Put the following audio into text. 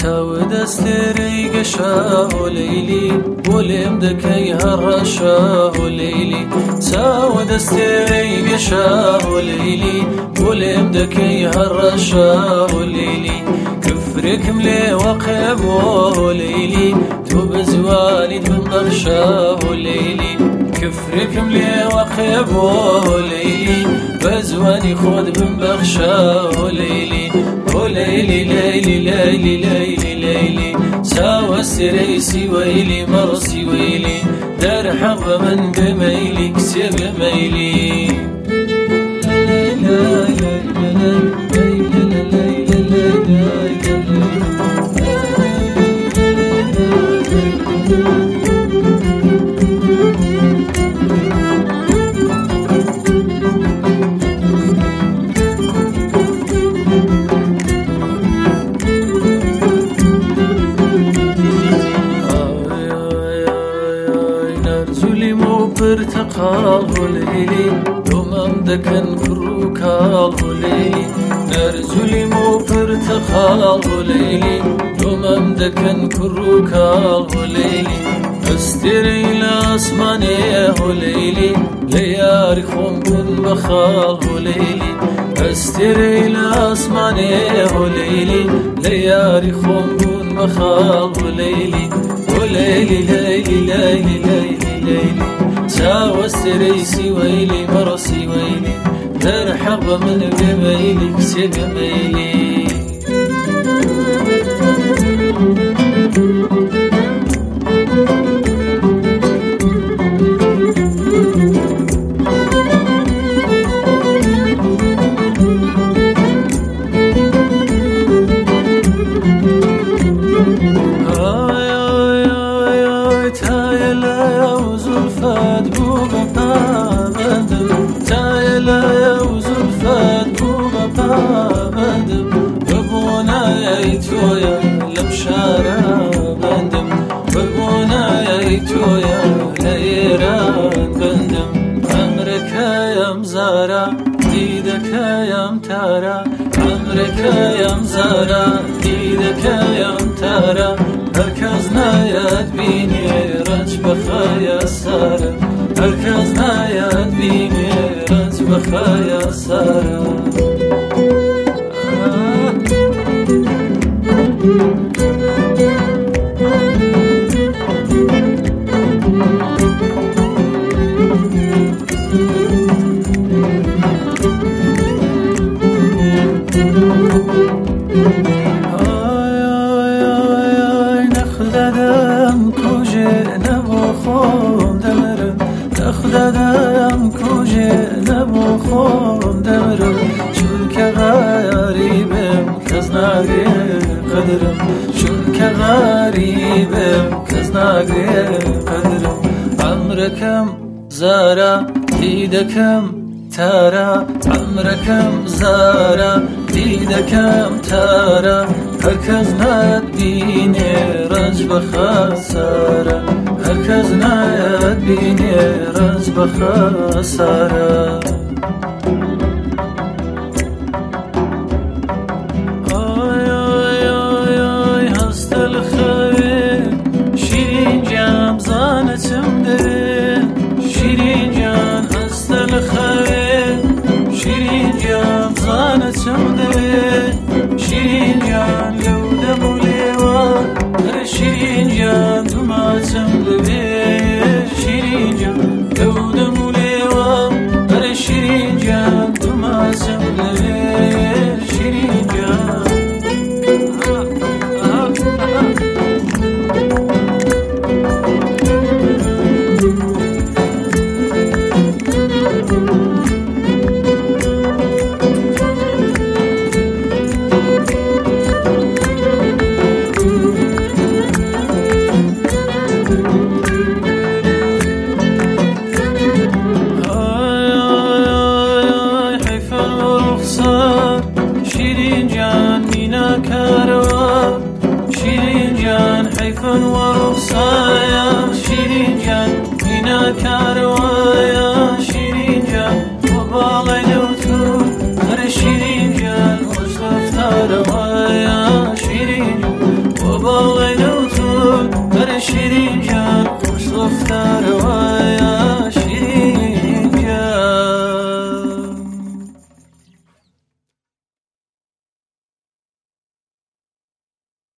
تاو دستری گشا و لیلی ولیم دکی هرشا و لیلی تاو دستری گشا و لیلی ولیم دکی هرشا و لیلی كفركم لي وقب وليلي تو بزوالي تنقشا وليلي كفركم لي وقب وليلي بزواني خود بنبخشا وليلي وليلي ليلي ليلي ليلي ليلي ساوى السريسي ويلي مرسي ويلي دار حظ من بميلي كسر بميلي برتقال وليلي دومم دكن كروكال وليلي نرجلي مو برتقال وليلي دومم دكن كروكال وليلي استري الاسماني وليلي لياري خون بن بخال وليلي استري الاسماني وليلي لياري خون بن بخال وليلي وليلي ليلي ليلي ليلي ليلي ساوى السريسي ويلي مرسي ويلي دار حظ من قبيلي كسي قبيلي ديدك تارا عمرك يا مزارا ديدك يا تارا هركزنا يد بيني رنج بخايا سارا هركزنا يد بيني رنج بخايا سارا دادم کجا نبو خون دمرم چون که غریبم کس نگه قدرم چون که غریبم کس نگه قدرم عمرکم زارا دیدکم تارا عمرکم زارا دیدکم تارا هرکز ندینه رنج بخسارا هرکز ندینه رنج بخسارا آی آی آی آی هست الخیر شیرین جام زانتم ده شیرین جان هست الخیر شیرین جام زانتم ده شیرین جان لو دمو لیوان هر شیرین جان دماتم ده شیرین جان لو دمو لیوان هر شیرین جان دماتم ده شیرین جان شیرین جان